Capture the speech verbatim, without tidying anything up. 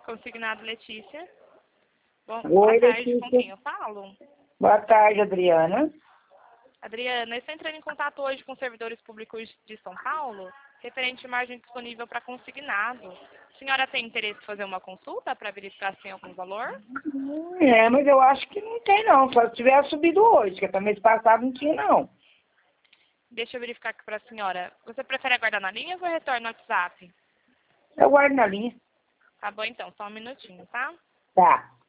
Consignado Letícia. Bom, Oi, boa tarde, Letícia. com quem eu falo? Boa tarde, Adriana. Adriana, eu estou entrando em contato hoje com servidores públicos de São Paulo, referente à margem disponível para consignado. A senhora tem interesse em fazer uma consulta para verificar se tem algum valor? É, mas eu acho que não tem não, só se tiver subido hoje, que até mês passado não tinha não. Deixa eu verificar aqui para a senhora. Você prefere aguardar na linha ou eu retorno no WhatsApp? Eu guardo na linha. Tá bom então, só um minutinho, tá? Tá.